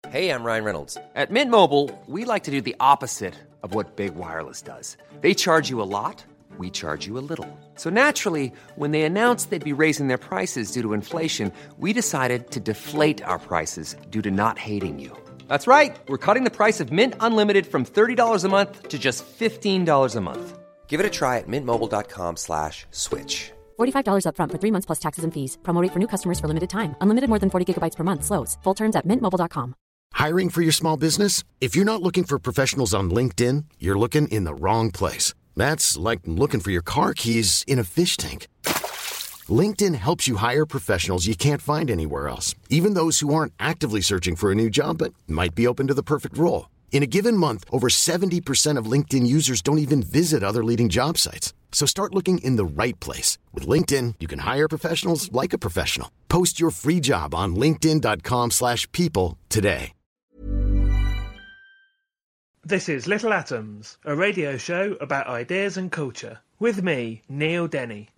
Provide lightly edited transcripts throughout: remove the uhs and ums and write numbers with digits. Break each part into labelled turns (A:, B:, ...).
A: Hey, I'm Ryan Reynolds. At Mint Mobile, we like to do the opposite of what Big Wireless does. They charge you a lot, we charge you a little. So naturally, when they announced they'd be raising their prices due to inflation, we decided to deflate our prices due to not hating you. That's right. We're cutting the price of Mint Unlimited from $30 a month to just $15 a month. Give it a try at mintmobile.com/switch.
B: $45 up front for 3 months plus taxes and fees. Promo rate for new customers for limited time. Unlimited more than 40 gigabytes per month. Slows full terms at mintmobile.com.
C: Hiring for your small business? If you're not looking for professionals on LinkedIn, you're looking in the wrong place. That's like looking for your car keys in a fish tank. LinkedIn helps you hire professionals you can't find anywhere else, even those who aren't actively searching for a new job but might be open to the perfect role. In a given month, over 70% of LinkedIn users don't even visit other leading job sites. So start looking in the right place. With LinkedIn, you can hire professionals like a professional. Post your free job on linkedin.com/people today.
D: This is Little Atoms, a radio show about ideas and culture. With me, Neil Denny.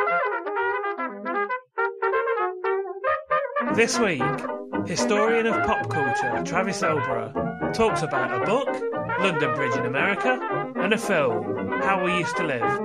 D: This week, historian of pop culture Travis Elborough talks about a book, London Bridge in America, and a film, How We Used to Live.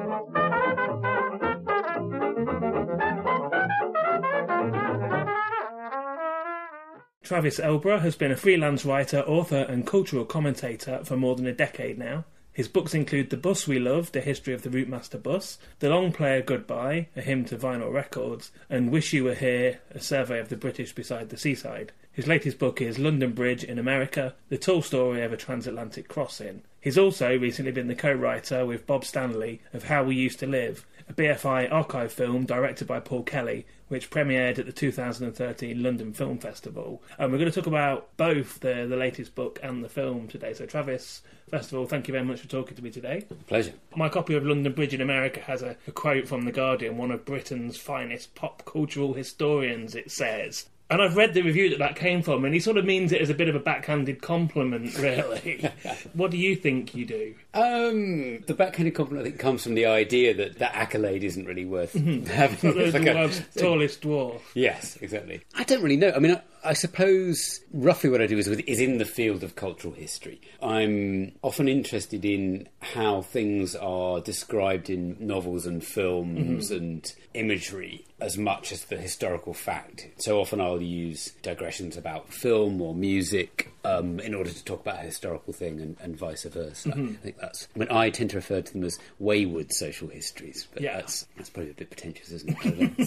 D: Travis Elborough has been a freelance writer, author and cultural commentator for more than a decade now. His books include The Bus We Loved, A History of the Routemaster Bus, The Long Player Goodbye, A Hymn to Vinyl Records, and Wish You Were Here, A Survey of the British Beside the Seaside. His latest book is London Bridge in America, The Tall Story of a Transatlantic Crossing. He's also recently been the co-writer with Bob Stanley of How We Used to Live, a BFI archive film directed by Paul Kelly, which premiered at the 2013 London Film Festival. And we're going to talk about both the latest book and the film today. So Travis, first of all, thank you very much for talking to me today.
E: Pleasure.
D: My copy of London Bridge in America has a quote from The Guardian, one of Britain's finest pop cultural historians, it says. And I've read the review that came from, and he sort of means it as a bit of a backhanded compliment, really. What do you think you do?
E: The backhanded compliment, I think, comes from the idea that that accolade isn't really worth having.
D: The world's tallest dwarf.
E: Yes, exactly. I don't really know. I mean, I suppose roughly what I do is in the field of cultural history. I'm often interested in how things are described in novels and films and imagery as much as the historical fact. So often I'll use digressions about film or music in order to talk about a historical thing and vice versa. I think I tend to refer to them as wayward social histories, but that's probably a bit pretentious, isn't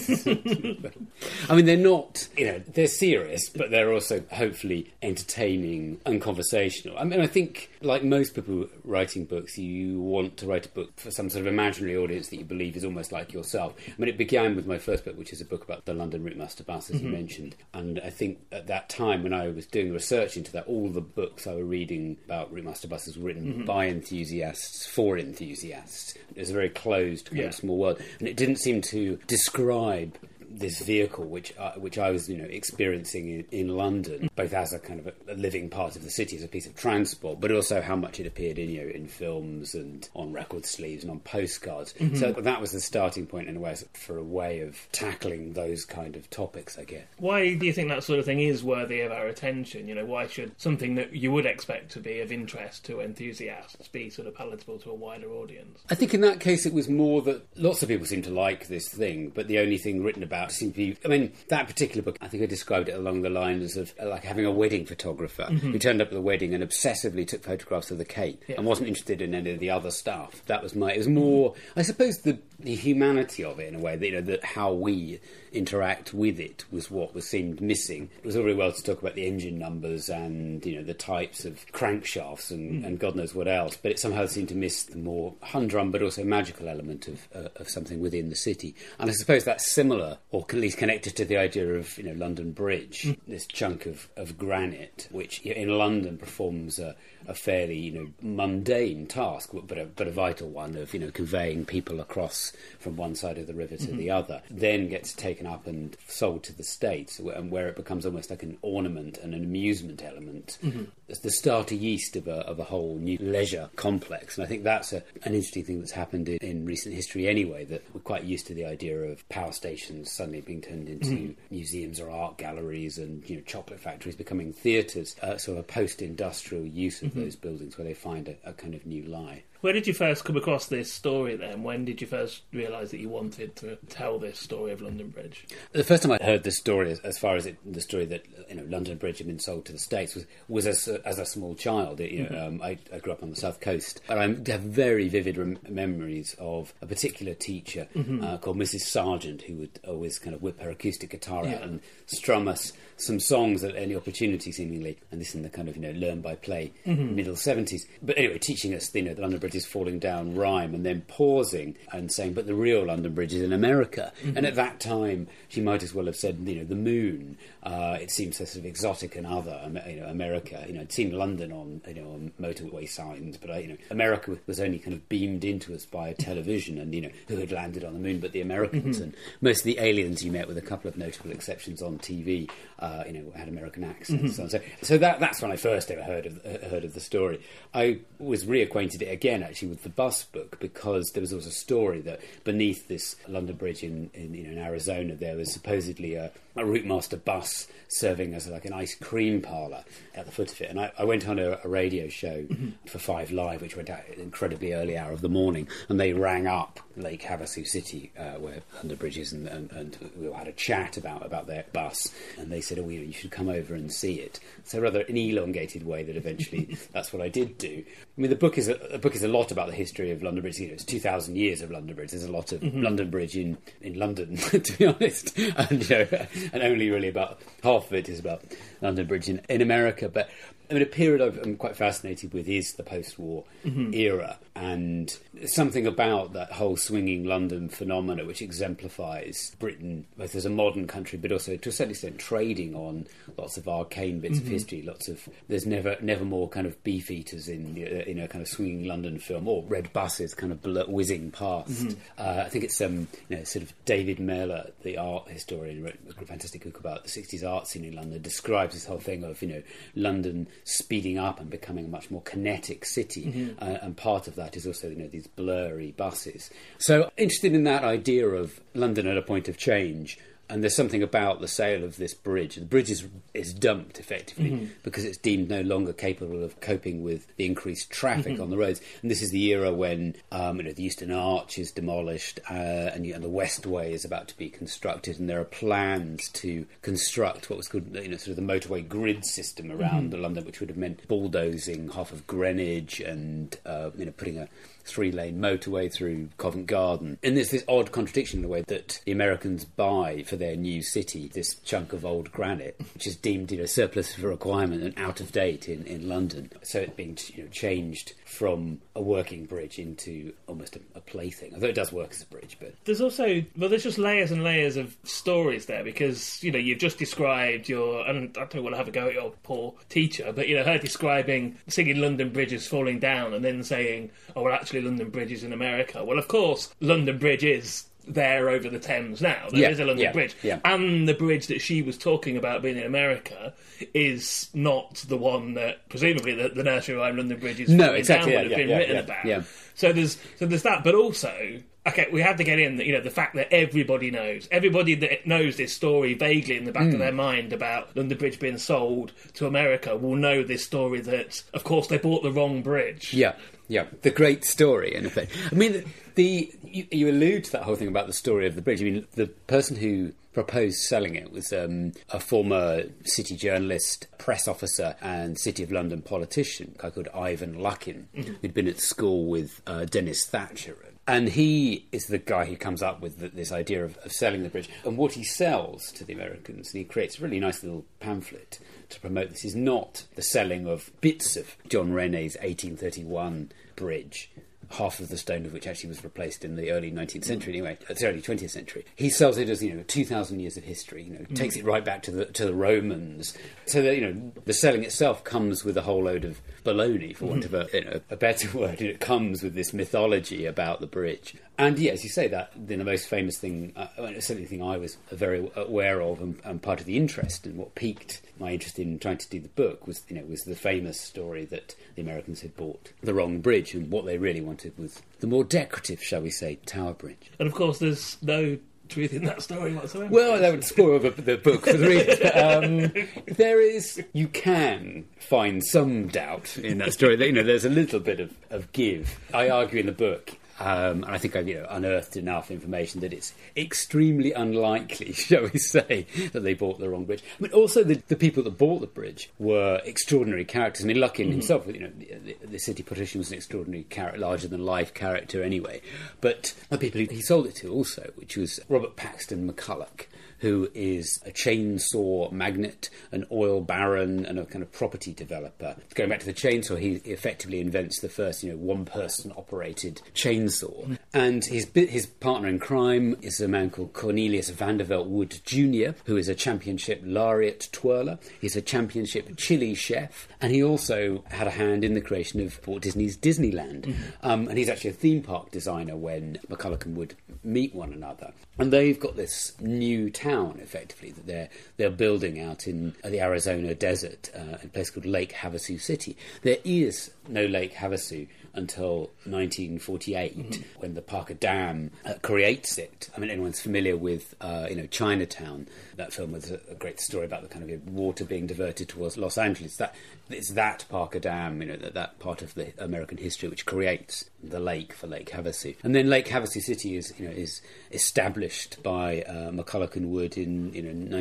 E: it? I mean, they're not, they're serious, but they're also hopefully entertaining and conversational. I mean, I think, like most people writing books, you want to write a book for some sort of imaginary audience that you believe is almost like yourself. I mean, it began with my first book, which is a book about the London Routemaster Bus, as you mentioned. And I think at that time, when I was doing research into that, all the books I were reading about Routemaster buses were written by enthusiasts, for enthusiasts. It was a very closed, kind of small world. And it didn't seem to describe this vehicle, which I was, experiencing in London, both as a kind of a living part of the city, as a piece of transport, but also how much it appeared in films and on record sleeves and on postcards. So that was the starting point, in a way, for a way of tackling those kind of topics, I guess.
D: Why do you think that sort of thing is worthy of our attention? Why should something that you would expect to be of interest to enthusiasts be sort of palatable to a wider audience?
E: I think in that case it was more that lots of people seem to like this thing, but the only thing written about seemed to be... I mean, that particular book, I think I described it along the lines of like having a wedding photographer who turned up at the wedding and obsessively took photographs of the cake and wasn't interested in any of the other stuff. That was it was more, I suppose, the humanity of it, in a way, that how we interact with it was what seemed missing. It was all very well to talk about the engine numbers and the types of crankshafts and God knows what else, but it somehow seemed to miss the more humdrum but also magical element of something within the city. And I suppose that's similar, or at least connected to the idea of London Bridge, this chunk of granite, which in London performs a fairly mundane task, but a vital one of conveying people across from one side of the river to the other, then gets taken up and sold to the States, and where it becomes almost like an ornament and an amusement element moment. It's the starter yeast of a whole new leisure complex. And I think that's an interesting thing that's happened in recent history anyway, that we're quite used to the idea of power stations suddenly being turned into museums or art galleries, and chocolate factories becoming theatres, sort of a post-industrial use of those buildings where they find a kind of new life.
D: Where did you first come across this story then? When did you first realise that you wanted to tell this story of London Bridge?
E: The first time I heard this story, as far as the story that London Bridge had been sold to the States, was as a small child. I grew up on the south coast, and I have very vivid memories of a particular teacher called Mrs. Sargent, who would always kind of whip her acoustic guitar out and strum us some songs at any opportunity, seemingly, and this in the kind of learn by play middle 70s. But anyway, teaching us the London Bridge is falling down rhyme, and then pausing and saying, but the real London Bridge is in America. And at that time, she might as well have said, the moon. It seems so sort of exotic and other, America. I'd seen London on motorway signs, but America was only kind of beamed into us by television, and who had landed on the moon but the Americans, and most of the aliens you met, with a couple of notable exceptions on TV, had American accents. So that's when I first ever heard of the story. I was reacquainted again actually with the bus book, because there was also a story that beneath this London Bridge in Arizona there was supposedly a route master bus serving as like an ice cream parlour at the foot of it. And I went on a radio show for 5 Live, which went out at an incredibly early hour of the morning, and they rang up Lake Havasu City, where London Bridge is, and we all had a chat about their bus, and they said, you should come over and see it. So rather an elongated way that eventually that's what I did do. I mean, the book is a lot about the history of London Bridge. It's 2,000 years of London Bridge. There's a lot of London Bridge in London, to be honest, and only really about half of it is about London Bridge in America. But I mean, a period I'm quite fascinated with is the post-war era, and something about that whole swinging London phenomena which exemplifies Britain both as a modern country, but also to a certain extent trading on lots of arcane bits of history. There's never more kind of beef eaters in kind of swinging London film, or red buses kind of whizzing past. I think it's sort of David Mellor, the art historian, wrote a fantastic book about the 60s art scene in London, describes this whole thing of London speeding up and becoming a much more kinetic city, and part of that is also these blurry buses. So interested in that idea of London at a point of change. And there's something about the sale of this bridge. The bridge is dumped, effectively, because it's deemed no longer capable of coping with the increased traffic on the roads. And this is the era when the Euston Arch is demolished, and the Westway is about to be constructed, and there are plans to construct what was called sort of the motorway grid system around London, which would have meant bulldozing half of Greenwich and putting a 3-lane motorway through Covent Garden. And there's this odd contradiction in the way that the Americans buy for their new city this chunk of old granite, which is deemed surplus of requirement and out of date in London. So it's being changed from a working bridge into almost a plaything, although it does work as a bridge. But
D: there's also there's just layers and layers of stories there, because you've just described and I don't want to have a go at your poor teacher, but her describing singing London Bridge is falling down, and then saying, oh well, actually London Bridge is in America. Well, of course London Bridge is there over the Thames now. There is a London Bridge. Yeah. And the bridge that she was talking about being in America is not the one that, presumably, the nursery rhyme London Bridge is would have been written about. Yeah. So there's that, but also, okay, we have to get in the fact that everybody that knows this story vaguely in the back of their mind about London Bridge being sold to America will know this story that, of course, they bought the wrong bridge.
E: Yeah, the great story, in effect. I mean, you allude to that whole thing about the story of the bridge. I mean, the person who proposed selling it was a former city journalist, press officer and City of London politician, a guy called Ivan Luckin, who'd been at school with Dennis Thatcher. And he is the guy who comes up with this idea of selling the bridge. And what he sells to the Americans, and he creates a really nice little pamphlet to promote this, is not the selling of bits of John Rene's 1831 bridge, half of the stone of which actually was replaced in the early 19th century anyway, the early 20th century. He sells it as, 2,000 years of history, takes it right back to the Romans. So that, the selling itself comes with a whole load of baloney, for want of a better word. It comes with this mythology about the bridge. And yeah, as you say, that the most famous thing, certainly the thing I was very aware of, and part of the interest and what piqued my interest in trying to do the book was the famous story that the Americans had bought the wrong bridge, and what they really wanted was the more decorative, shall we say, Tower Bridge.
D: And of course, there's no truth in that story whatsoever.
E: Well, that would spoil the book for the reader. You can find some doubt in that story. There's a little bit of give. I argue in the book. And I think I've unearthed enough information that it's extremely unlikely, shall we say, that they bought the wrong bridge. I mean, also the people that bought the bridge were extraordinary characters. I mean, Luckin himself, the city politician was an extraordinary character, larger than life character anyway. But the people he sold it to also, which was Robert Paxton McCulloch, who is a chainsaw magnate, an oil baron, and a kind of property developer. Going back to the chainsaw, he effectively invents the first, one-person operated chainsaw. And his partner in crime is a man called Cornelius Vanderbilt Wood Jr., who is a championship lariat twirler. He's a championship chili chef, and he also had a hand in the creation of Walt Disney's Disneyland. And he's actually a theme park designer when McCulloch and Wood meet one another. And they've got this new town, effectively, that they're building out in the Arizona desert, a place called Lake Havasu City. There is no Lake Havasu until 1948, when the Parker Dam creates it. I mean, anyone's familiar with, Chinatown, that film with a great story about the kind of water being diverted towards Los Angeles. It's that Parker Dam, that part of the American history which creates the lake for Lake Havasu. And then Lake Havasu City is established by McCulloch and Wood in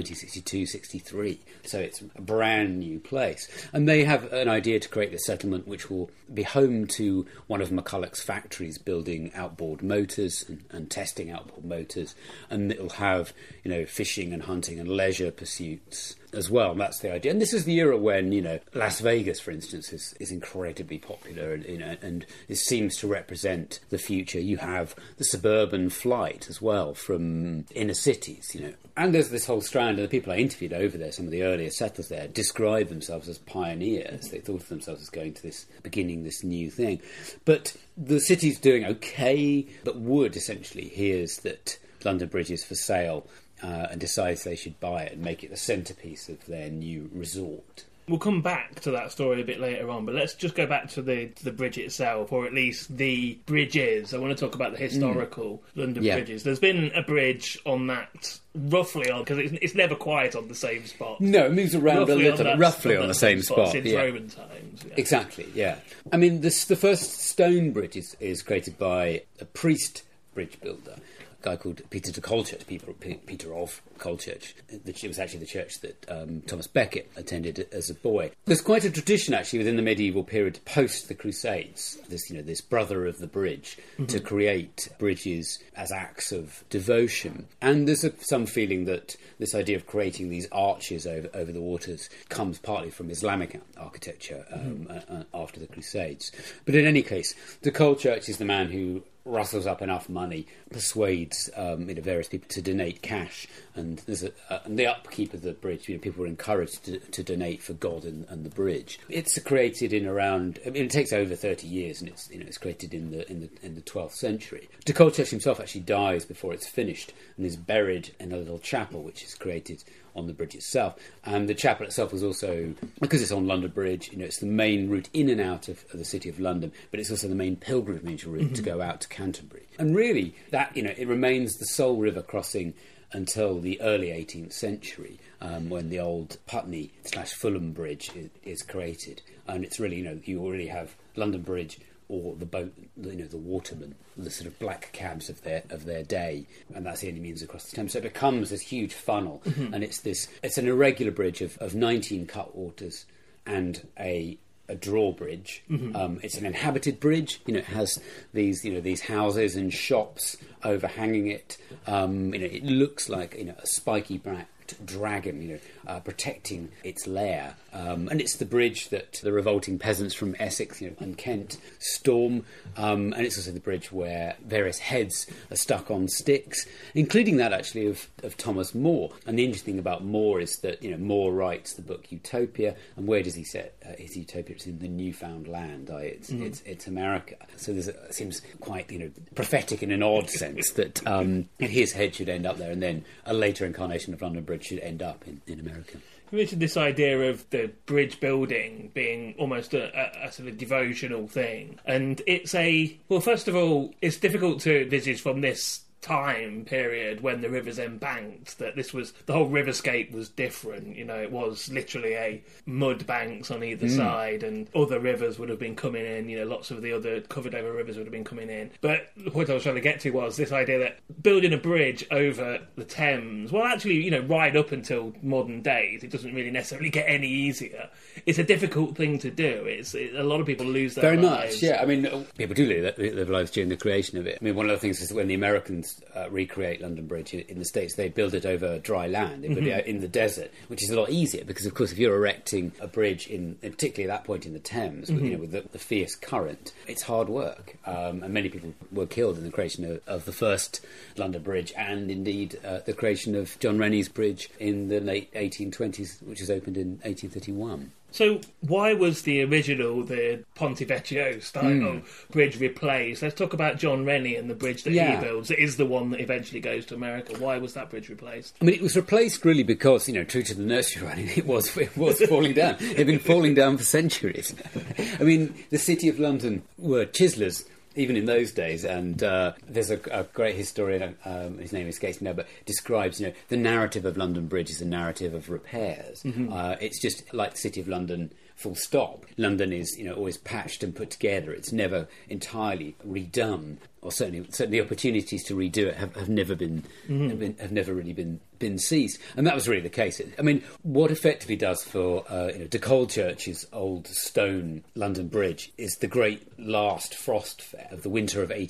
E: 1962-63. So it's a brand new place. And they have an idea to create this settlement which will be home to one of McCulloch's factories building outboard motors and testing outboard motors. And it'll have, fishing and hunting and leisure pursuits as well. That's the idea. And this is the era when, Las Vegas, for instance, is incredibly popular and it seems to represent the future. You have the suburban flight as well from inner cities, And there's this whole strand, and the people I interviewed over there, some of the earlier settlers there, describe themselves as pioneers. They thought of themselves as going to beginning this new thing. But the city's doing okay, but Wood essentially hears that London Bridge is for sale and decides they should buy it and make it the centrepiece of their new resort.
D: We'll come back to that story a bit later on, but let's just go back to the bridge itself, or at least the bridges. I want to talk about the historical London bridges. There's been a bridge on that roughly on, because it's never quite on the same spot.
E: No, it moves around a little, roughly on the same spot.
D: Since Roman times. Yeah.
E: Exactly, yeah. I mean, the first stone bridge is created by a priest bridge builder, a guy called Peter de Colchurch, Peter of Colchurch. It was actually the church that Thomas Becket attended as a boy. There's quite a tradition, actually, within the medieval period post the Crusades, this brother of the bridge, to create bridges as acts of devotion. And there's some feeling that this idea of creating these arches over the waters comes partly from Islamic architecture after the Crusades. But in any case, de Colchurch is the man who rustles up enough money, persuades various people to donate cash, and there's the upkeep of the bridge. People were encouraged to donate for God and the bridge. It's created in around. It takes over 30 years, and it's created in the 12th century. De Colchurch himself actually dies before it's finished, and is buried in a little chapel which is created on the bridge itself. And the chapel itself was also, because it's on London Bridge, it's the main route in and out of the city of London, but it's also the main pilgrimage route to go out to Canterbury. And really, that it remains the sole river crossing until the early 18th century, when the old Putney/Fulham Bridge is created. And it's really, you already have London Bridge or the boat, the watermen, the sort of black cabs of their day, and that's the only means across the Thames. So it becomes this huge funnel, and it's an irregular bridge of 19 cutwaters and a drawbridge. It's an inhabited bridge. It has these houses and shops overhanging it. It looks like a spiky hooked dragon, protecting its lair. And it's the bridge that the revolting peasants from Essex and Kent storm. And it's also the bridge where various heads are stuck on sticks, including that actually of Thomas More. And the interesting thing about More is that More writes the book Utopia, and where does he set his utopia? It's in the newfound land. It's America. So it seems quite prophetic in an odd sense that his head should end up there, and then a later incarnation of London Bridge should end up in America.
D: You mentioned this idea of the bridge building being almost a sort of devotional thing. And first of all, it's difficult to envisage from this time period when the river's embanked that the whole riverscape was different. It was literally a mud banks on either side, and other rivers would have been coming in, lots of the other covered over rivers would have been coming in. But the point I was trying to get to was this idea that building a bridge over the Thames, well actually, right up until modern days, it doesn't really necessarily get any easier. It's a difficult thing to do. A lot of people lose their lives.
E: Very much, yeah. I mean, people do lose their lives during the creation of it. I mean, one of the things is when the Americans recreate London Bridge in the States, they build it over dry land, they build it out in the desert, which is a lot easier because, of course, if you're erecting a bridge particularly at that point in the Thames, with the fierce current, it's hard work. And many people were killed in the creation of the first London Bridge, and indeed the creation of John Rennie's bridge in the late 1820s, which was opened in 1831.
D: So why was the Ponte Vecchio style bridge replaced? Let's talk about John Rennie and the bridge that he builds. It is the one that eventually goes to America. Why was that bridge replaced?
E: I mean, it was replaced really because, true to the nursery rhyme, it was falling down. It had been falling down for centuries. I mean, the City of London were chiselers even in those days, and there's a great historian, his name escapes me now, but describes, the narrative of London Bridge is a narrative of repairs. It's just like the City of London, full stop. London is, always patched and put together. It's never entirely redone, or certainly opportunities to redo it have never really been seized, and that was really the case. I mean, what effectively does for De Colchurch's old stone London Bridge is the great last frost fair of the winter of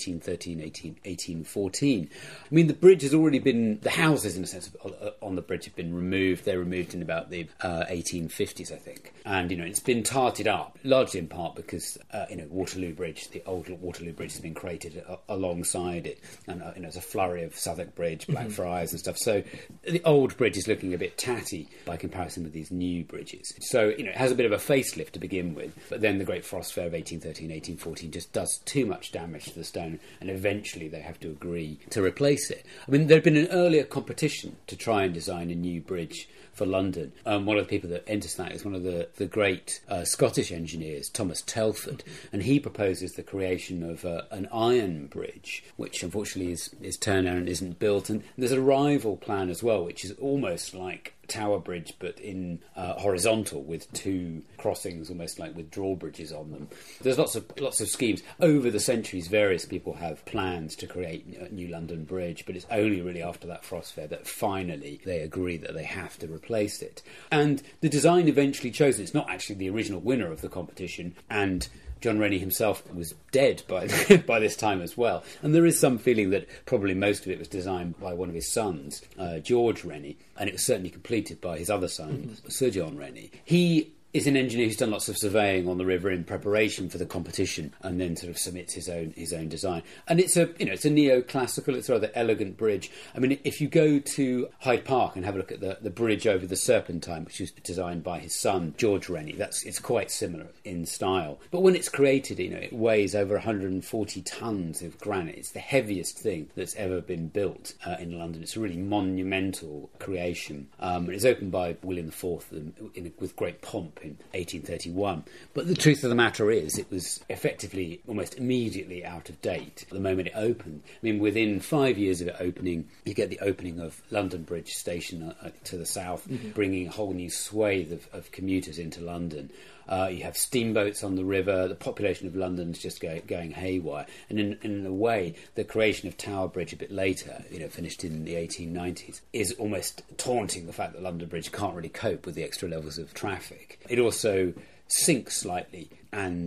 E: 1814. I mean, the bridge has already been, the houses in a sense on the bridge have been removed. They're removed in about the 1850s, I think, and it's been tarted up largely in part because Waterloo Bridge, the old Waterloo Bridge, has been created alongside it, and there's a flurry of Southwark Bridge, Blackfriars and stuff. So the old bridge is looking a bit tatty by comparison with these new bridges. So, it has a bit of a facelift to begin with, but then the Great Frost Fair of 1813, 1814 just does too much damage to the stone, and eventually they have to agree to replace it. I mean, there had been an earlier competition to try and design a new bridge for London. One of the people that enters that is one of the great Scottish engineers, Thomas Telford, and he proposes the creation of an iron bridge, which unfortunately is turned down and isn't built. And there's a rival plan as well, which is almost like Tower Bridge but in horizontal, with two crossings almost like with drawbridges on them. There's lots of schemes. Over the centuries, various people have plans to create a new London Bridge, but it's only really after that Frost Fair that finally they agree that they have to replace it. And the design eventually chosen, it's not actually the original winner of the competition, and John Rennie himself was dead by this time as well. And there is some feeling that probably most of it was designed by one of his sons, George Rennie, and it was certainly completed by his other son, Sir John Rennie. He is an engineer who's done lots of surveying on the river in preparation for the competition, and then sort of submits his own design. And it's a neoclassical, it's a rather elegant bridge. I mean, if you go to Hyde Park and have a look at the bridge over the Serpentine, which was designed by his son George Rennie, it's quite similar in style. But when it's created, it weighs over 140 tons of granite. It's the heaviest thing that's ever been built in London. It's a really monumental creation. It's opened by William IV with great pomp in 1831. But the truth of the matter is, it was effectively almost immediately out of date the moment it opened. I mean, within 5 years of it opening, you get the opening of London Bridge Station to the south, bringing a whole new swathe of commuters into London. You have steamboats on the river. The population of London's just going haywire. And in a way, the creation of Tower Bridge a bit later, finished in the 1890s, is almost taunting the fact that London Bridge can't really cope with the extra levels of traffic. It also sinks slightly, and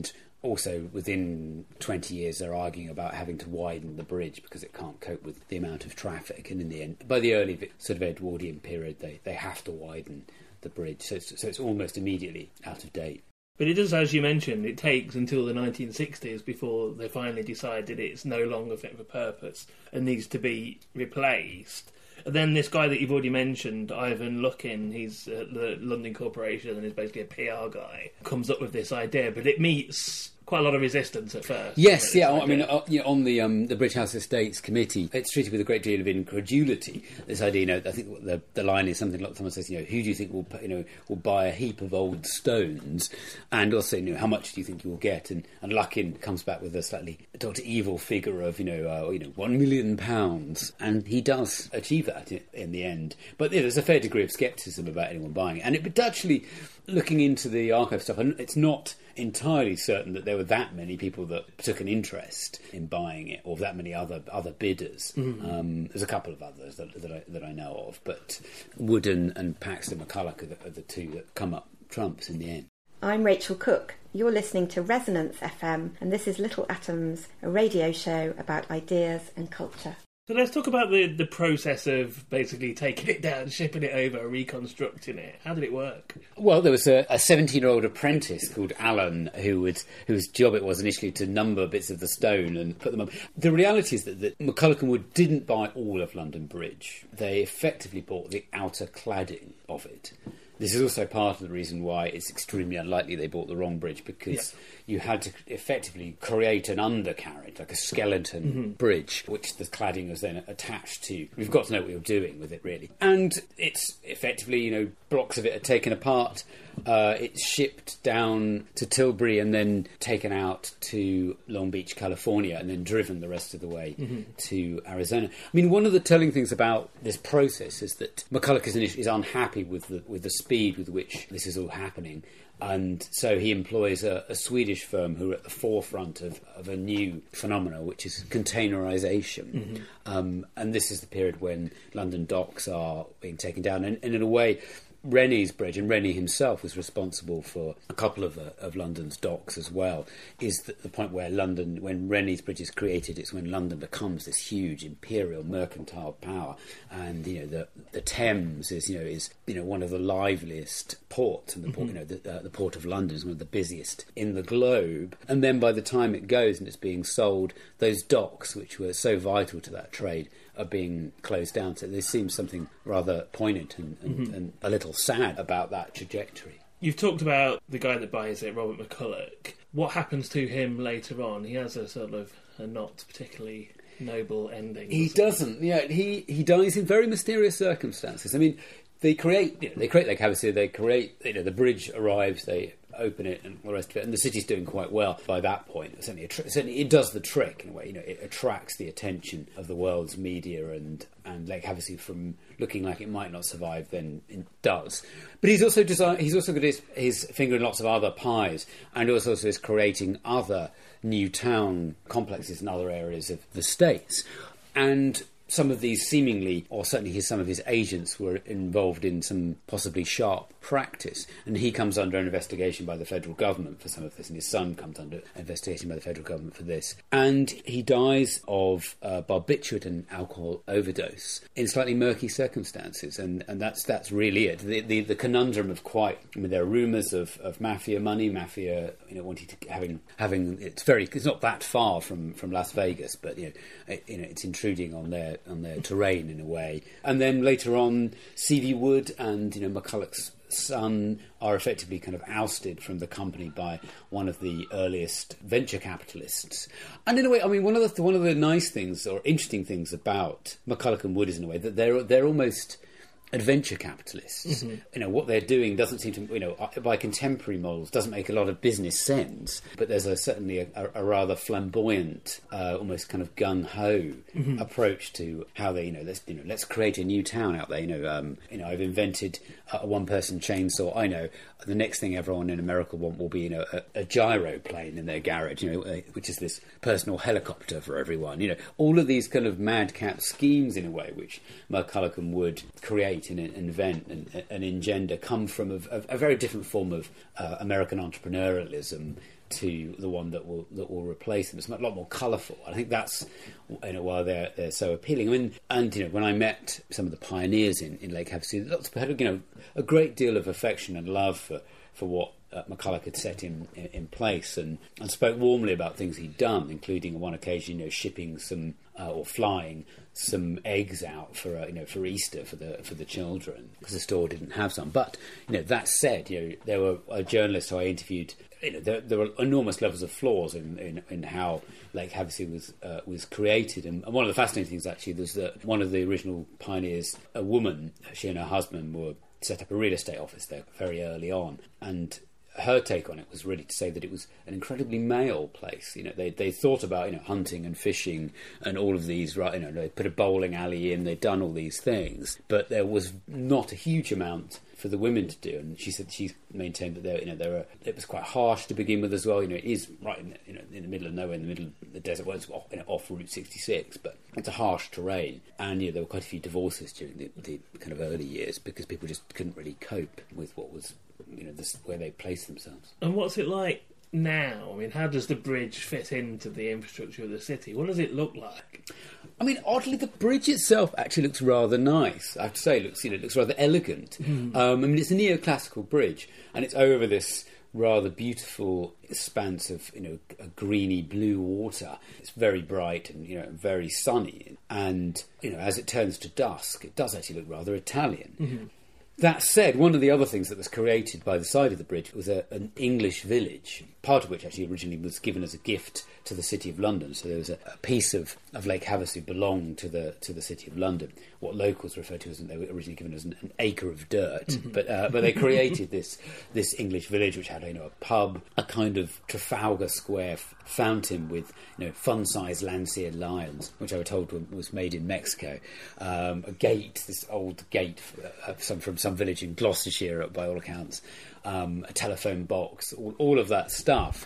E: also within 20 years they're arguing about having to widen the bridge because it can't cope with the amount of traffic. And in the end, by the early sort of Edwardian period, they have to widen the bridge. So it's almost immediately out of date.
D: But it does, as you mentioned, it takes until the 1960s before they finally decide that it's no longer fit for purpose and needs to be replaced. And then this guy that you've already mentioned, Ivan Lukin, he's the London Corporation and is basically a PR guy, comes up with this idea, but it meets quite a lot of resistance at first.
E: Yes, yeah. I mean, on the British House Estates Committee, it's treated with a great deal of incredulity. This idea, I think the line is something like someone says, who do you think will buy a heap of old stones, and also, how much do you think you will get? And Lukin comes back with a slightly Dr. Evil figure of £1 million, and he does achieve that in the end. But there's a fair degree of scepticism about anyone buying it, and but actually, looking into the archive stuff, it's not entirely certain that there were that many people that took an interest in buying it, or that many other bidders. Mm-hmm. There's a couple of others that I know of, but Wood and Paxton McCulloch are the two that come up trumps in the end.
F: I'm Rachel Cook. You're listening to Resonance FM, and this is Little Atoms, a radio show about ideas and culture.
D: So let's talk about the process of basically taking it down, shipping it over, reconstructing it. How did it work?
E: Well, there was a 17-year-old apprentice called Alan whose job it was initially to number bits of the stone and put them up. The reality is that McCulloch and Wood didn't buy all of London Bridge. They effectively bought the outer cladding of it. This is also part of the reason why it's extremely unlikely they bought the wrong bridge, because you had to effectively create an undercarriage, like a skeleton bridge, which the cladding was then attached to. We've got to know what you're doing with it, really. And it's effectively, blocks of it are taken apart. It's shipped down to Tilbury and then taken out to Long Beach, California, and then driven the rest of the way to Arizona. I mean, one of the telling things about this process is that McCulloch is unhappy with the speed with which this is all happening. And so he employs a Swedish firm who are at the forefront of a new phenomenon, which is containerisation. And this is the period when London docks are being taken down. And in a way, Rennie's Bridge, and Rennie himself was responsible for a couple of London's docks as well, is the point where when Rennie's Bridge is created, it's when London becomes this huge imperial mercantile power, and the Thames is one of the liveliest ports, and the port, the port of London is one of the busiest in the globe. And then by the time it goes and it's being sold, those docks, which were so vital to that trade, are being closed down. So there seems something rather poignant and a little sad about that trajectory.
D: You've talked about the guy that buys it, Robert McCulloch. What happens to him later on? He has a sort of a not particularly noble ending.
E: He doesn't. Yeah, he dies in very mysterious circumstances. I mean, they create Lake Havasu. They create the bridge arrives. They open it and the rest of it, and the city's doing quite well by that point. Certainly it does the trick in a way. It attracts the attention of the world's media, and Lake Havasu, from looking like it might not survive, then it does. But he's also got his finger in lots of other pies, and also is creating other new town complexes in other areas of the States. And some of these seemingly, or certainly some of his agents, were involved in some possibly sharp practice, and he comes under an investigation by the federal government for some of this, and his son comes under investigation by the federal government for this. And he dies of barbiturate and alcohol overdose in slightly murky circumstances, and that's really it. The conundrum of there are rumours of mafia money, wanting to having it's not that far from Las Vegas, but it's intruding on their terrain in a way. And then later on, C.V. Wood and McCulloch's son are effectively kind of ousted from the company by one of the earliest venture capitalists. And in a way, I mean, one of the nice things or interesting things about McCulloch and Wood is in a way that they're almost adventure capitalists. What they're doing doesn't seem to, by contemporary models, doesn't make a lot of business sense. But there's certainly a rather flamboyant, almost kind of gung-ho approach to how they, let's create a new town out there. I've invented a one-person chainsaw. I know the next thing everyone in America will be, a gyroplane in their garage, which is this personal helicopter for everyone. All of these kind of madcap schemes in a way, which McCulloch and Wood create create and invent and engender come from a very different form of American entrepreneurialism to the one that will replace them. It's a lot more colourful. I think that's why they're so appealing. I mean, and when I met some of the pioneers in Lake Havasu, lots of people had a great deal of affection and love for what McCulloch had set in place, and spoke warmly about things he'd done, including on one occasion, shipping some or flying some eggs out for Easter for the children, because the store didn't have some. But that said, there were a journalist who I interviewed. There were enormous levels of flaws in how Lake Havasu was created, and one of the fascinating things actually was that one of the original pioneers, a woman, she and her husband were set up a real estate office there very early on, and her take on it was really to say that it was an incredibly male place. They thought about hunting and fishing and all of these, right? They put a bowling alley in, they'd done all these things, but there was not a huge amount for the women to do. And she maintained that it was quite harsh to begin with as well. It is right in the middle of nowhere, in the middle of the desert. Well, it's off Route 66, but it's a harsh terrain. And there were quite a few divorces during the kind of early years because people just couldn't really cope with what was where they placed themselves.
D: And what's it like now? I mean, how does the bridge fit into the infrastructure of the city? What does it look like?
E: I mean, oddly, the bridge itself actually looks rather nice. I have to say, it looks rather elegant. I mean, it's a neoclassical bridge, and it's over this rather beautiful expanse of a greeny blue water. It's very bright and very sunny, and as it turns to dusk, it does actually look rather Italian. Mm-hmm. That said, one of the other things that was created by the side of the bridge was an English village, part of which actually originally was given as a gift to the City of London. So there was a piece of Lake Havasu belonged to the City of London. What locals refer to as, they were originally given as an acre of dirt. Mm-hmm. But they created this English village which had a pub, a kind of Trafalgar Square fountain with fun-sized Landseer lions, which I was told was made in Mexico. A gate, this old gate from some village in Gloucestershire, by all accounts. A telephone box, all of that stuff.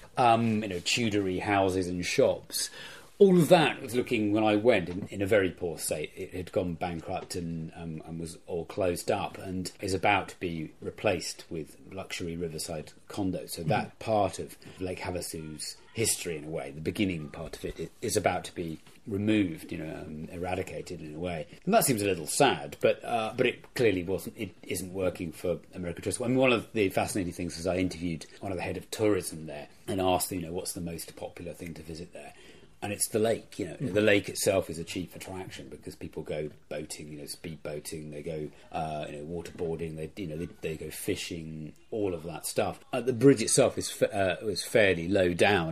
E: Tudery houses and shops. All of that was looking, when I went, in a very poor state. It had gone bankrupt and was all closed up, and is about to be replaced with luxury riverside condos. So that part of Lake Havasu's history, in a way, the beginning part of it, is about to be removed, eradicated in a way. And that seems a little sad, but it clearly wasn't. It isn't working for American tourists. I mean, one of the fascinating things was I interviewed one of the head of tourism there and asked, what's the most popular thing to visit there? And it's the lake. The lake itself is a chief attraction because people go boating, speed boating. They go, waterboarding. They go fishing. All of that stuff. The bridge itself was fairly low down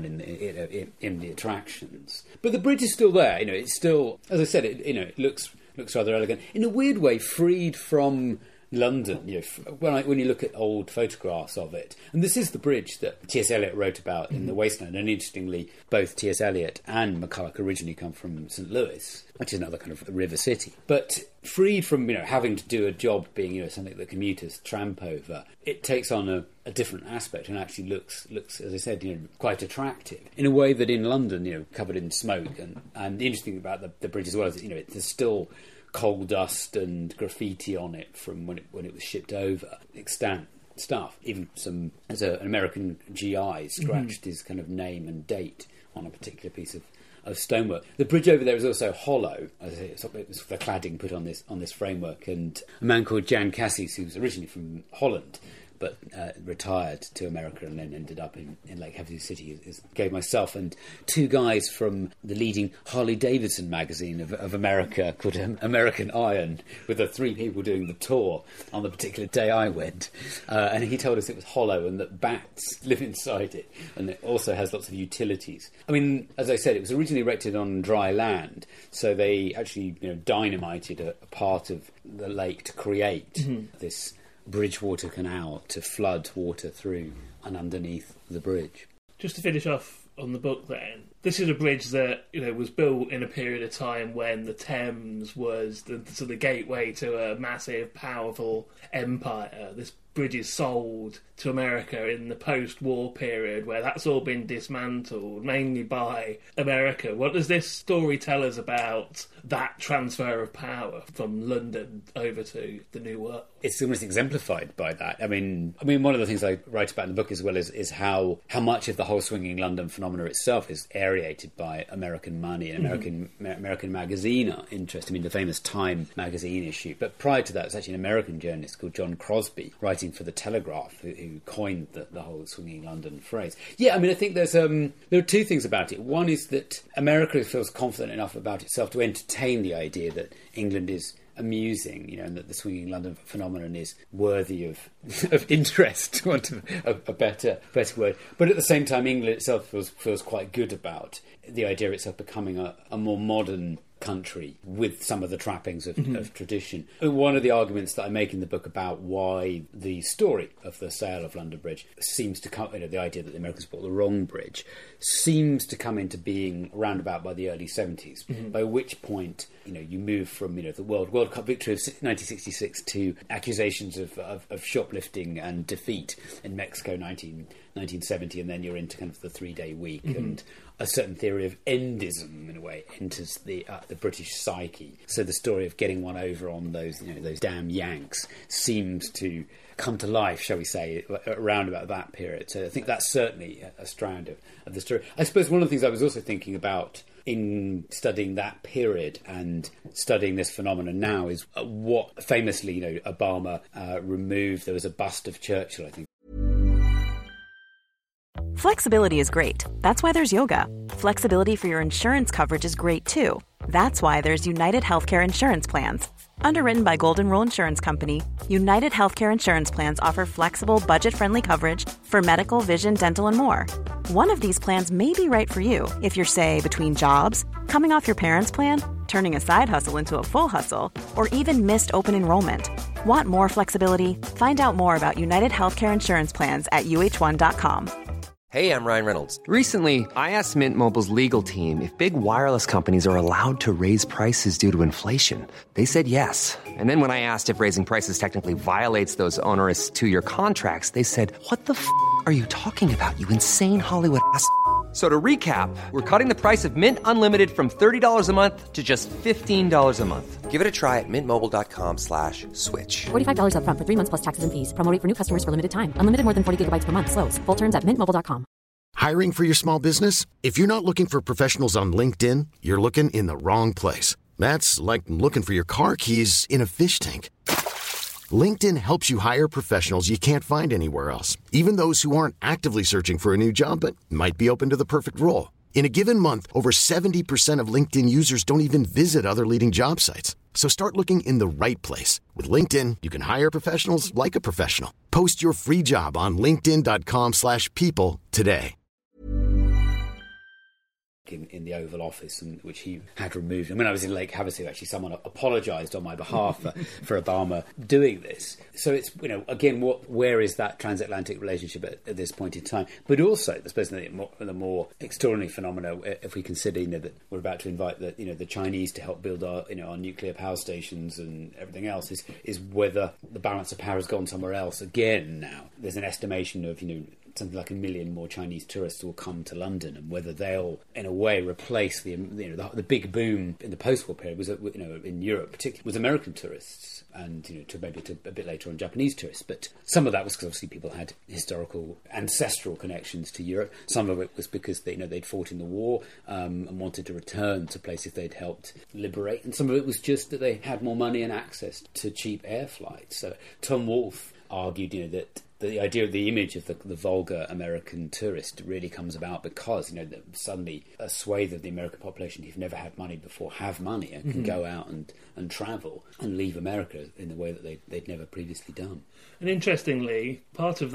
E: in the attractions, but the bridge is still there. It's still, as I said, it looks rather elegant in a weird way, freed from London. When you look at old photographs of it, and this is the bridge that T.S. Eliot wrote about in The Wasteland, and interestingly, both T.S. Eliot and McCulloch originally come from St. Louis, which is another kind of river city. But freed from having to do a job being something that commuters tramp over, it takes on a different aspect and actually looks, as I said, quite attractive in a way that in London, covered in smoke. And the interesting thing about the bridge as well is that there's still coal dust and graffiti on it from when it was shipped over, extant stuff. Even an American GI scratched his kind of name and date on a particular piece of stonework. The bridge over there is also hollow. As I say, it was the cladding put on this framework, and a man called Jan Cassis, who was originally from Holland, but retired to America and then ended up in Lake Havasu City, gave myself and two guys from the leading Harley-Davidson magazine of America called American Iron, with the three people doing the tour on the particular day I went. And he told us it was hollow and that bats live inside it, and it also has lots of utilities. I mean, as I said, it was originally erected on dry land, so they actually dynamited a part of the lake to create this Bridgewater Canal to flood water through and underneath the bridge.
D: Just to finish off on the book then, this is a bridge that was built in a period of time when the Thames was the gateway to a massive, powerful empire. This bridges sold to America in the post-war period, where that's all been dismantled, mainly by America. What does this story tell us about that transfer of power from London over to the New World?
E: It's almost exemplified by that. I mean, one of the things I write about in the book as well is how much of the whole swinging London phenomena itself is aerated by American money and American magazine interest. I mean, the famous Time magazine issue. But prior to that, it was actually an American journalist called John Crosby, writing for The Telegraph, who coined the whole swinging London phrase. Yeah, I mean, I think there are two things about it. One is that America feels confident enough about itself to entertain the idea that England is amusing, and that the swinging London phenomenon is worthy of interest, to want a better word. But at the same time, England itself feels quite good about the idea of itself becoming a more modern country with some of the trappings of tradition. One of the arguments that I make in the book about why the story of the sale of London Bridge seems to come, the idea that the Americans bought the wrong bridge, seems to come into being around about by the early 70s, by which point, you move from, the World Cup victory of 1966 to accusations of shoplifting and defeat in Mexico 1970, and then you're into kind of the 3-day week, and a certain theory of endism, in a way, enters the British psyche. So the story of getting one over on those damn Yanks seems to come to life, shall we say, around about that period. So I think that's certainly a strand of the story. I suppose one of the things I was also thinking about in studying that period and studying this phenomenon now is what famously, Obama removed. There was a bust of Churchill, I think.
G: Flexibility is great. That's why there's yoga. Flexibility for your insurance coverage is great too. That's why there's United Healthcare Insurance Plans. Underwritten by Golden Rule Insurance Company, United Healthcare Insurance Plans offer flexible, budget-friendly coverage for medical, vision, dental, and more. One of these plans may be right for you if you're, say, between jobs, coming off your parents' plan, turning a side hustle into a full hustle, or even missed open enrollment. Want more flexibility? Find out more about United Healthcare Insurance Plans at uh1.com.
A: Hey, I'm Ryan Reynolds. Recently, I asked Mint Mobile's legal team if big wireless companies are allowed to raise prices due to inflation. They said yes. And then when I asked if raising prices technically violates those onerous 2-year contracts, they said, "What the f*** are you talking about, you insane Hollywood ass f- So to recap, we're cutting the price of Mint Unlimited from $30 a month to just $15 a month. Give it a try at mintmobile.com/switch.
B: $45 up front for 3 months plus taxes and fees. Promo rate for new customers for limited time. Unlimited more than 40 gigabytes per month. Slows full terms at mintmobile.com.
C: Hiring for your small business? If you're not looking for professionals on LinkedIn, you're looking in the wrong place. That's like looking for your car keys in a fish tank. LinkedIn helps you hire professionals you can't find anywhere else, even those who aren't actively searching for a new job but might be open to the perfect role. In a given month, over 70% of LinkedIn users don't even visit other leading job sites. So start looking in the right place. With LinkedIn, you can hire professionals like a professional. Post your free job on linkedin.com/people today.
E: In the Oval Office, and which he had removed. And when I was in Lake Havasu, actually someone apologised on my behalf for Obama doing this. So it's, again, where is that transatlantic relationship at this point in time? But also, I suppose the more extraordinary phenomena, if we consider that we're about to invite the Chinese to help build our nuclear power stations and everything else, is whether the balance of power has gone somewhere else again now. There's an estimation of something like 1 million more Chinese tourists will come to London, and whether they'll, in a way, replace the big boom in the post-war period was, in Europe particularly, was American tourists, and to a bit later on Japanese tourists. But some of that was because obviously people had historical, ancestral connections to Europe. Some of it was because they'd fought in the war and wanted to return to places they'd helped liberate, and some of it was just that they had more money and access to cheap air flights. So Tom Wolfe argued, that the idea of the image of the vulgar American tourist really comes about because, that suddenly a swathe of the American population who've never had money before have money and can go out and travel and leave America in the way that they'd never previously done.
D: And interestingly, part of that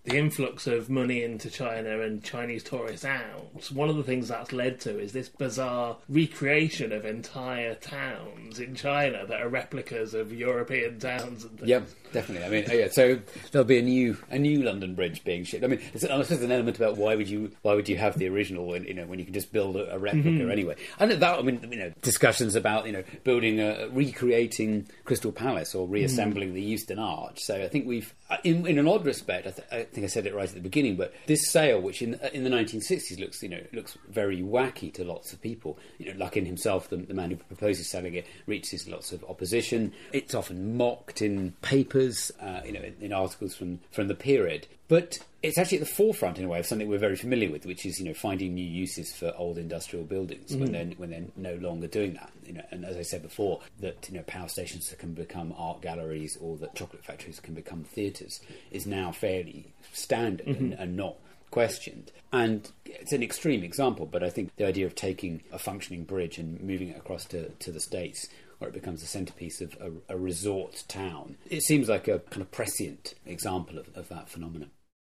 D: the influx of money into China and Chinese tourists out, one of the things that's led to is this bizarre recreation of entire towns in China that are replicas of European towns and things.
E: Yeah, definitely. I mean, yeah, so there'll be a new London Bridge being shipped. I mean, there's an element about why would you have the original when you can just build a replica anyway. And that, I mean, discussions about building recreating Crystal Palace or reassembling the Euston Arch. So I think we've, in an odd respect, I think I said it right at the beginning, but this sale, which in the 1960s looks very wacky to lots of people. Luckin himself, the man who proposes selling it, reaches lots of opposition. It's often mocked in papers, in articles from the period. But it's actually at the forefront, in a way, of something we're very familiar with, which is finding new uses for old industrial buildings when they're no longer doing that. And as I said before, that power stations can become art galleries or that chocolate factories can become theatres is now fairly standard and not questioned. And it's an extreme example, but I think the idea of taking a functioning bridge and moving it across to the States, where it becomes the centrepiece of a resort town, it seems like a kind of prescient example of that phenomenon.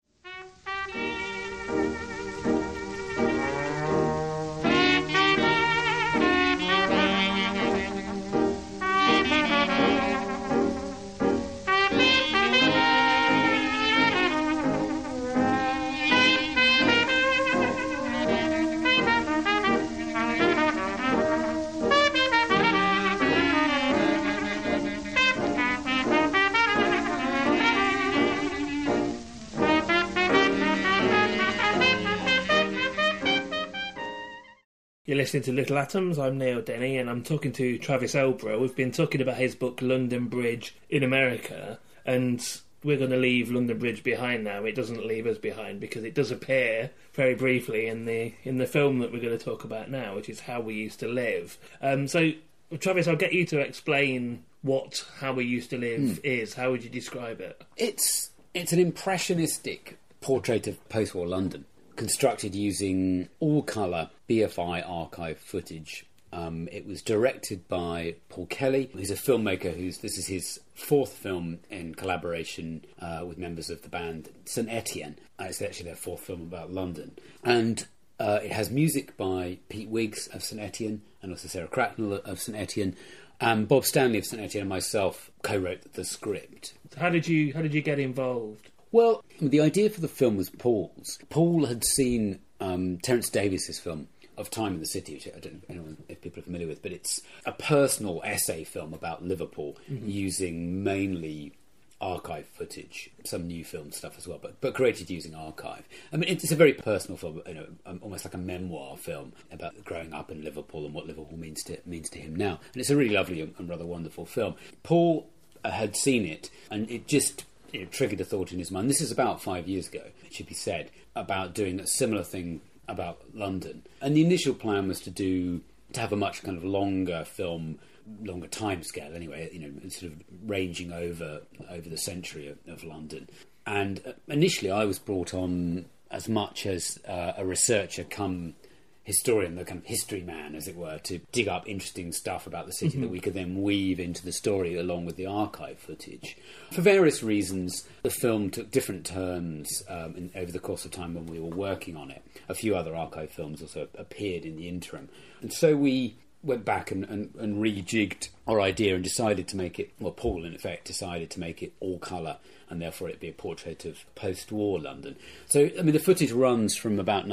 D: You're listening to Little Atoms. I'm Neil Denny, and I'm talking to Travis Elborough. We've been talking about his book London Bridge in America, and we're going to leave London Bridge behind now. It doesn't leave us behind because it does appear very briefly in the film that we're going to talk about now, which is How We Used to Live. So, Travis, I'll get you to explain what How We Used to Live is. How would you describe it?
E: It's an impressionistic portrait of post-war London, constructed using all-colour BFI archive footage. It was directed by Paul Kelly, who's a filmmaker this is his fourth film in collaboration with members of the band St Etienne. It's actually their fourth film about London. And it has music by Pete Wiggs of St Etienne and also Sarah Cracknell of St Etienne. Bob Stanley of St Etienne and myself co-wrote the script.
D: How did you get involved?
E: Well, the idea for the film was Paul's. Paul had seen Terence Davies's film of Time in the City, which I don't know if people are familiar with, but it's a personal essay film about Liverpool using mainly archive footage, some new film stuff as well, but created using archive. I mean, it's a very personal film, almost like a memoir film about growing up in Liverpool and what Liverpool means to him now. And it's a really lovely and rather wonderful film. Paul had seen it, and it just triggered a thought in his mind. This is about 5 years ago, it should be said, about doing a similar thing about London. And the initial plan was to have a much kind of longer film, longer time scale anyway, sort of ranging over the century of London. And initially I was brought on as much as a researcher come historian, the kind of history man, as it were, to dig up interesting stuff about the city that we could then weave into the story along with the archive footage. For various reasons, the film took different turns over the course of time when we were working on it. A few other archive films also appeared in the interim. And so we went back and rejigged our idea and decided to make it, well, Paul, in effect, decided to make it all colour and therefore it be a portrait of post-war London. So, I mean, the footage runs from about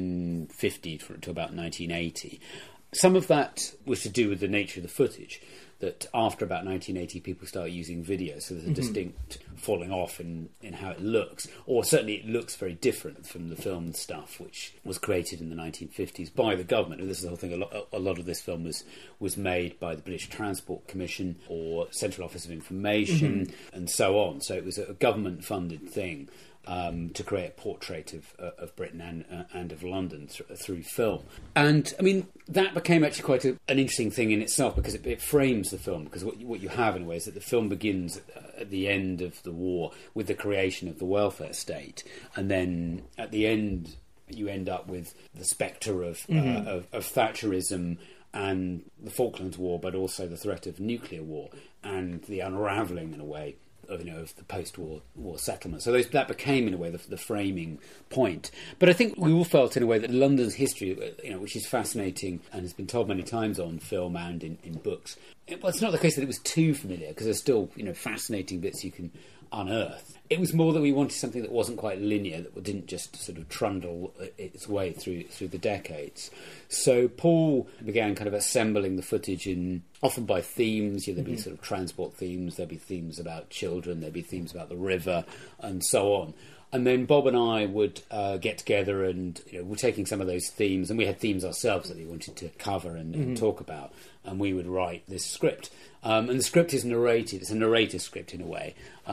E: 1950 to about 1980. Some of that was to do with the nature of the footage, that after about 1980 people start using video, so there's a distinct falling off in how it looks, or certainly it looks very different from the film stuff which was created in the 1950s by the government. And this is the whole thing, a lot of this film was made by the British Transport Commission or Central Office of Information and so on. So it was a government funded thing to create a portrait of Britain and of London through film. And, I mean, that became actually quite an interesting thing in itself because it frames the film, because what you have in a way is that the film begins at the end of the war with the creation of the welfare state, and then at the end you end up with the spectre of Thatcherism and the Falklands War, but also the threat of nuclear war and the unravelling, in a way, of the post-war settlement. So that became, in a way, the framing point. But I think we all felt, in a way, that London's history, which is fascinating and has been told many times on film and in books, it's not the case that it was too familiar, because there's still, fascinating bits you can unearth. It was more that we wanted something that wasn't quite linear, that didn't just sort of trundle its way through the decades. So Paul began kind of assembling the footage often by themes. There'd be sort of transport themes, there'd be themes about children, there'd be themes about the river, and so on. And then Bob and I would get together and, we're taking some of those themes, and we had themes ourselves that we wanted to cover and talk about, and we would write this script. And the script is narrated. It's a narrator script, in a way,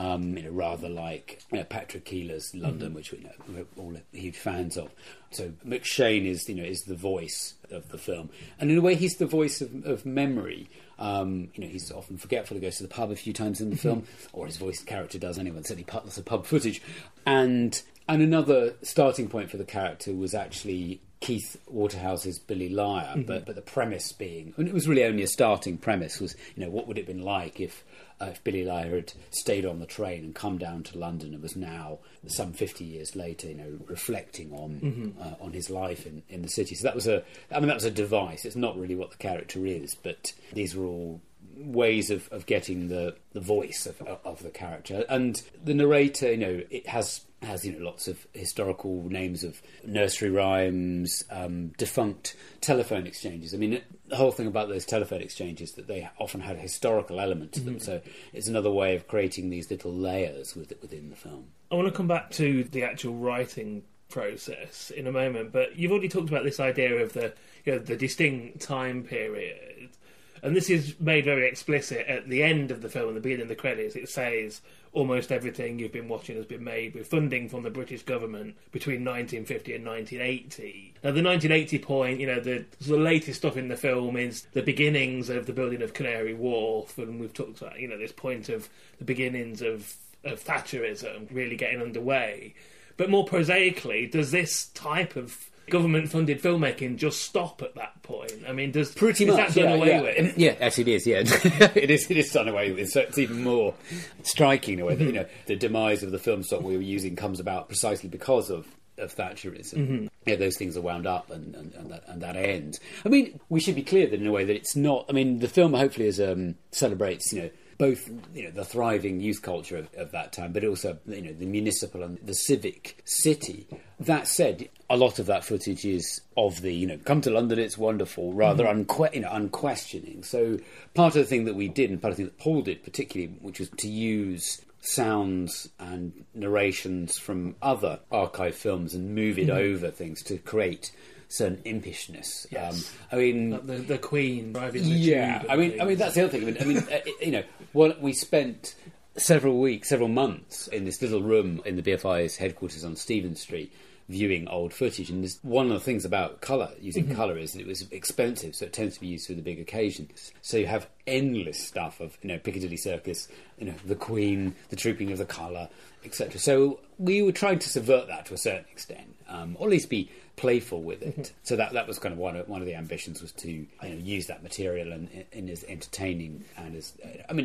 E: rather like Patrick Keeler's London, which we're all huge fans of. So McShane is the voice of the film, and in a way he's the voice of memory. He's often forgetful. He goes to the pub a few times in the film, or his voice character does anyway. Certainly lots of pub footage. And another starting point for the character was actually Keith Waterhouse's Billy Liar, but the premise being, and it was really only a starting premise, was what would it have been like if Billy Liar had stayed on the train and come down to London and was now, some 50 years later, reflecting on his life in the city. So that was a device. It's not really what the character is, but these were all ways of getting the voice of the character. And the narrator, it has lots of historical names of nursery rhymes, defunct telephone exchanges. I mean, the whole thing about those telephone exchanges, that they often had a historical element to them. So it's another way of creating these little layers within the film. I
D: want to come back to the actual writing process in a moment, but you've already talked about this idea of the distinct time period. And this is made very explicit at the end of the film, at the beginning of the credits. It says almost everything you've been watching has been made with funding from the British government between 1950 and 1980. Now, the 1980 point, the latest stuff in the film is the beginnings of the building of Canary Wharf, and we've talked about, this point of the beginnings of Thatcherism really getting underway. But more prosaically, does this type of government-funded filmmaking just stop at that point? I mean, is that done away with?
E: Yeah, actually it is, yeah. it is done away with. So it's even more striking in a way that, the demise of the film stock we were using comes about precisely because of Thatcherism. Those things are wound up and that ends. I mean, we should be clear that in a way that it's not... I mean, the film hopefully celebrates, both the thriving youth culture of that time, but also the municipal and the civic city. That said, a lot of that footage is of the come to London, it's wonderful, rather unquestioning. So part of the thing that we did, and part of the thing that Paul did particularly, which was to use sounds and narrations from other archive films and move it over things to create certain impishness.
D: Yes.
E: I mean,
D: the Queen driving the tube.
E: I mean that's the other thing. We spent several months in this little room in the BFI's headquarters on Stephen Street viewing old footage, and one of the things about using colour is that it was expensive, so it tends to be used for the big occasions. So you have endless stuff of Piccadilly Circus, the Queen, the trooping of the colour, etc. So we were trying to subvert that to a certain extent, or at least be playful with it. So that was kind of one of the ambitions, was to use that material and as entertaining and as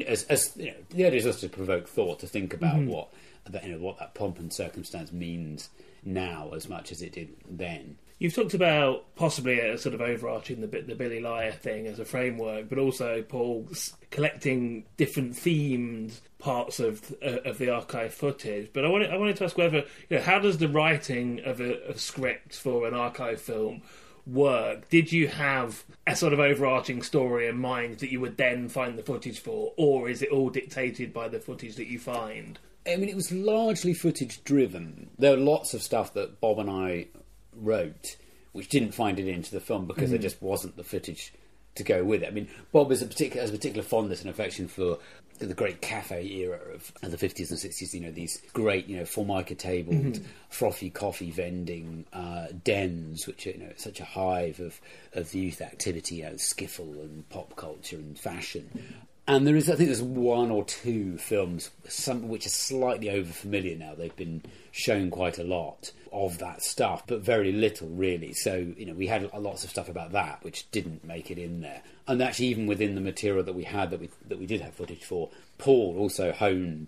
E: the idea is also to provoke thought, to think about what that pomp and circumstance means now as much as it did then.
D: You've talked about possibly a sort of overarching the Billy Liar thing as a framework, but also Paul collecting different themed parts of the archive footage. But I wanted to ask whether how does the writing of a script for an archive film work? Did you have a sort of overarching story in mind that you would then find the footage for, or is it all dictated by the footage that you find?
E: I mean, it was largely footage-driven. There were lots of stuff that Bob and I wrote which didn't find it into the film because there just wasn't the footage to go with it. I mean, Bob has a particular fondness and affection for the great cafe era of the 50s and 60s, these great, formica-tabled, frothy coffee vending dens, which are, such a hive of youth activity, skiffle and pop culture and fashion. And I think there's one or two films, some which are slightly over-familiar now. They've been shown quite a lot of that stuff, but very little, really. So, we had lots of stuff about that, which didn't make it in there. And actually, even within the material that we had, that we did have footage for, Paul also honed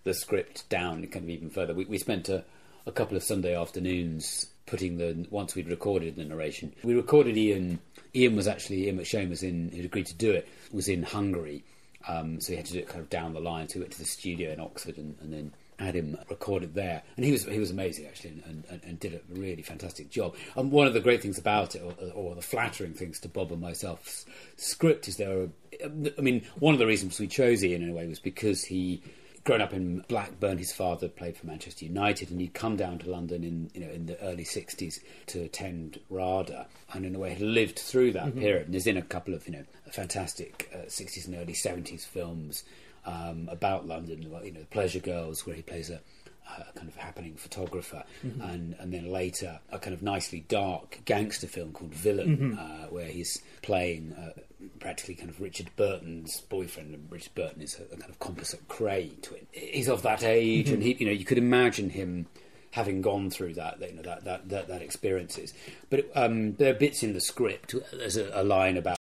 E: the script down kind of even further. We spent a couple of Sunday afternoons once we'd recorded the narration. We recorded Ian McShane who'd agreed to do it, was in Hungary. So he had to do it kind of down the line. So we went to the studio in Oxford and then had him recorded there. And he was amazing, actually, and did a really fantastic job. And one of the great things about it, or the flattering things to Bob and myself's script, is one of the reasons we chose Ian in a way was because he grown up in Blackburn. His father played for Manchester United, and he'd come down to London in the early 60s to attend RADA, and in a way had lived through that period, and is in a couple of fantastic 60s and early 70s films about London, The Pleasure Girls, where he plays a kind of happening photographer, and then later a kind of nicely dark gangster film called Villain, where he's playing practically kind of Richard Burton's boyfriend, and Richard Burton is a kind of composite Cray twin. He's of that age, and he, you could imagine him having gone through that experiences. But there are bits in the script. There's a line about